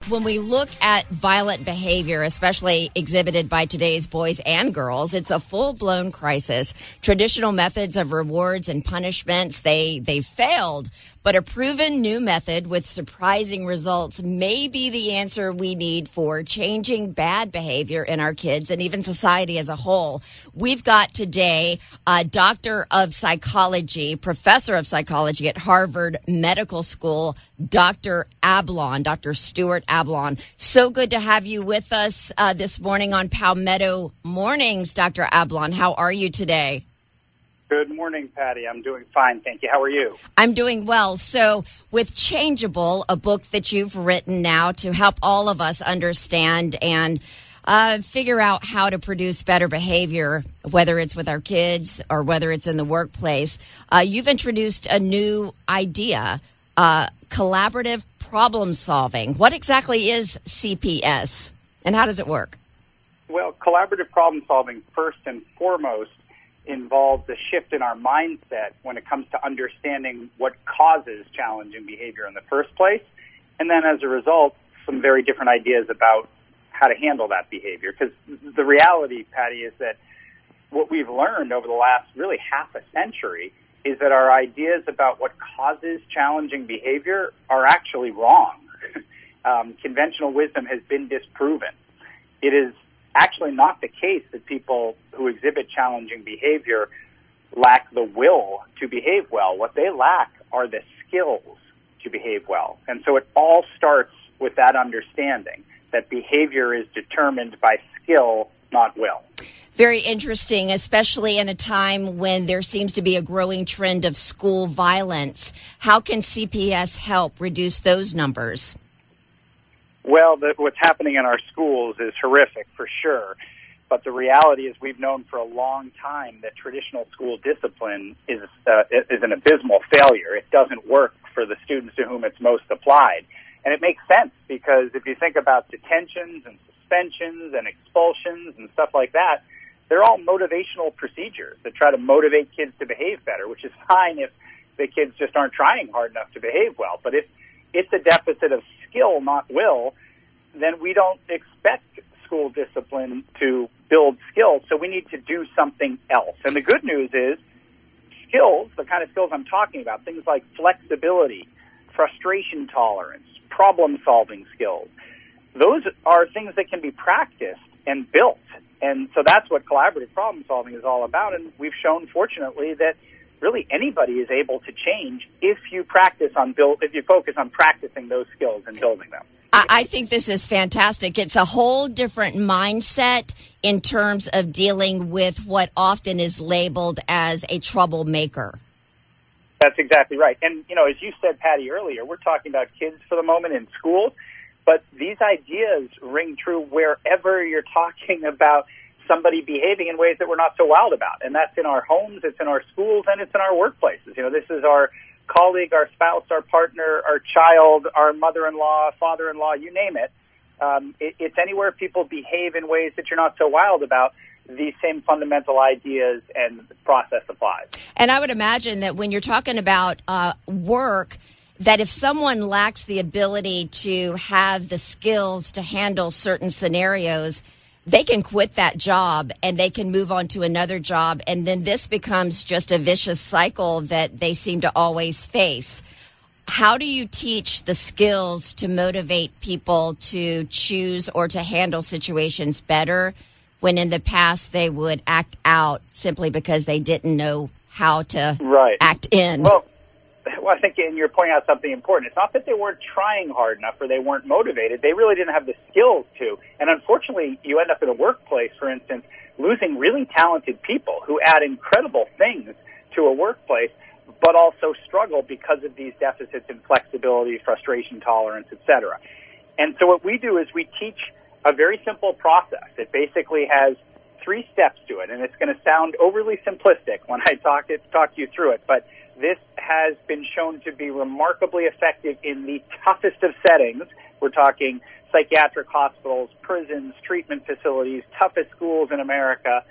When we look at violent behavior, especially exhibited by today's boys and girls, it's a full-blown crisis. Traditional methods of rewards and punishments, they failed. But a proven new method with surprising results may be the answer we need for changing bad behavior in our kids and even society as a whole. We've got today a doctor of psychology, professor of psychology at Harvard Medical School, Dr. Ablon, Dr. Stuart Ablon. So good to have you with us this morning on Palmetto Mornings, Dr. Ablon. How are you today? Good morning, Patty. I'm doing fine, thank you. How are you? I'm doing well. So with Changeable, a book that you've written now to help all of us understand and figure out how to produce better behavior, whether it's with our kids or whether it's in the workplace, you've introduced a new idea, collaborative problem solving. What exactly is CPS and how does it work? Well, collaborative problem solving, first and foremost, involves a shift in our mindset when it comes to understanding what causes challenging behavior in the first place, and then as a result, some very different ideas about how to handle that behavior. Because the reality, Patty, is that what we've learned over the last really half a century is that our ideas about what causes challenging behavior are actually wrong. Conventional wisdom has been disproven. It is actually not the case that people who exhibit challenging behavior lack the will to behave well. What they lack are the skills to behave well. And so it all starts with that understanding that behavior is determined by skill, not will. Very interesting, especially in a time when there seems to be a growing trend of school violence. How can CPS help reduce those numbers? Well, what's happening in our schools is horrific, for sure. But the reality is we've known for a long time that traditional school discipline is an abysmal failure. It doesn't work for the students to whom it's most applied. And it makes sense because if you think about detentions and suspensions and expulsions and stuff like that, they're all motivational procedures that try to motivate kids to behave better, which is fine if the kids just aren't trying hard enough to behave well. But if it's a deficit of skill, not will, then we don't expect school discipline to build skills, so we need to do something else. And the good news is skills, the kind of skills I'm talking about, things like flexibility, frustration tolerance, problem-solving skills, those are things that can be practiced and built. And so that's what collaborative problem-solving is all about, and we've shown, fortunately, that really anybody is able to change if you focus on practicing those skills and building them. I think this is fantastic. It's a whole different mindset in terms of dealing with what often is labeled as a troublemaker. That's exactly right. And, as you said, Patty, earlier, we're talking about kids for the moment in schools, but these ideas ring true wherever you're talking about somebody behaving in ways that we're not so wild about. And that's in our homes, it's in our schools, and it's in our workplaces. This is our colleague, our spouse, our partner, our child, our mother-in-law, father-in-law, you name it. It's anywhere people behave in ways that you're not so wild about. These same fundamental ideas and process applies. And I would imagine that when you're talking about work, that if someone lacks the ability to have the skills to handle certain scenarios, they can quit that job and they can move on to another job. And then this becomes just a vicious cycle that they seem to always face. How do you teach the skills to motivate people to choose or to handle situations better when in the past they would act out simply because they didn't know how to act in? Well, I think you're pointing out something important. It's not that they weren't trying hard enough or they weren't motivated. They really didn't have the skills to. And unfortunately, you end up in a workplace, for instance, losing really talented people who add incredible things to a workplace, but also struggle because of these deficits in flexibility, frustration tolerance, etc. And so what we do is we teach a very simple process. It basically has 3 steps to it, and it's going to sound overly simplistic when I talk you through it, but this has been shown to be remarkably effective in the toughest of settings. We're talking psychiatric hospitals, prisons, treatment facilities, toughest schools in America,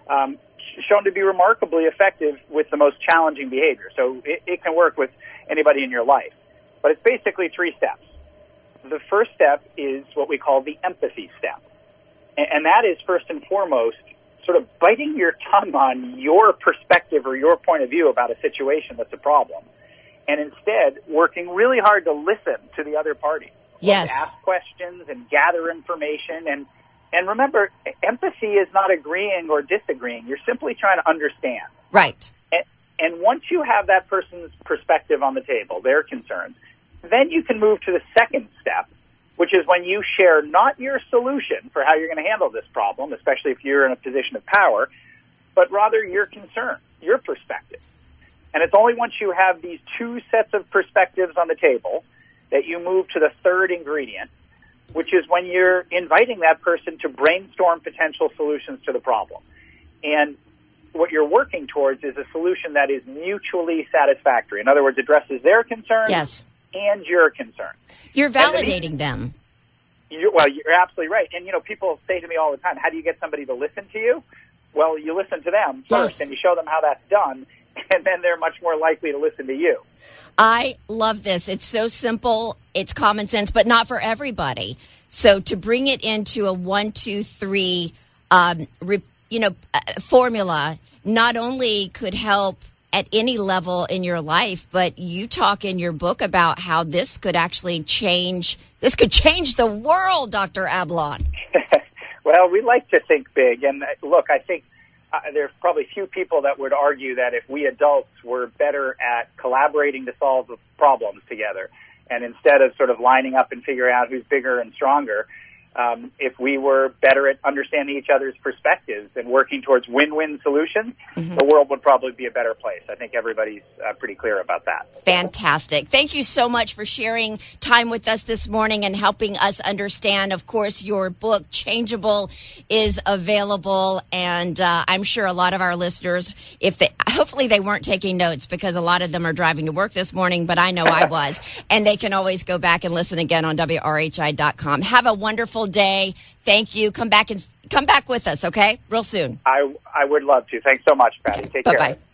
shown to be remarkably effective with the most challenging behavior. So it can work with anybody in your life. But it's basically 3 steps. the first step is what we call the empathy step. And that is first and foremost sort of biting your tongue on your perspective or your point of view about a situation that's a problem, and instead working really hard to listen to the other party. Yes. To ask questions and gather information. And remember, empathy is not agreeing or disagreeing. You're simply trying to understand. Right. And once you have that person's perspective on the table, their concerns, then you can move to the second step, which is when you share not your solution for how you're going to handle this problem, especially if you're in a position of power, but rather your concern, your perspective. And it's only once you have these two sets of perspectives on the table that you move to the third ingredient, which is when you're inviting that person to brainstorm potential solutions to the problem. And what you're working towards is a solution that is mutually satisfactory. In other words, addresses their concerns Yes. and your concerns. You're validating them. Well, you're absolutely right. And, people say to me all the time, how do you get somebody to listen to you? Well, you listen to them first, Yes. and you show them how that's done, and then they're much more likely to listen to you. I love this. It's so simple. It's common sense, but not for everybody. So to bring it into a 1, 2, 3, formula not only could help at any level in your life, but you talk in your book about how this could actually change the world, Dr. Ablon. Well, we like to think big. And look, I think there's probably few people that would argue that if we adults were better at collaborating to solve the problems together, and instead of sort of lining up and figuring out who's bigger and stronger, if we were better at understanding each other's perspectives and working towards win-win solutions, the world would probably be a better place. I think everybody's pretty clear about that. Fantastic. Thank you so much for sharing time with us this morning and helping us understand. Of course, your book, Changeable, is available, and I'm sure a lot of our listeners, hopefully they weren't taking notes because a lot of them are driving to work this morning, but I know I was, and they can always go back and listen again on WRHI.com. Have a wonderful day. Thank you. Come back with us, okay? Real soon. I would love to. Thanks so much, Patty. Take care. Bye-bye.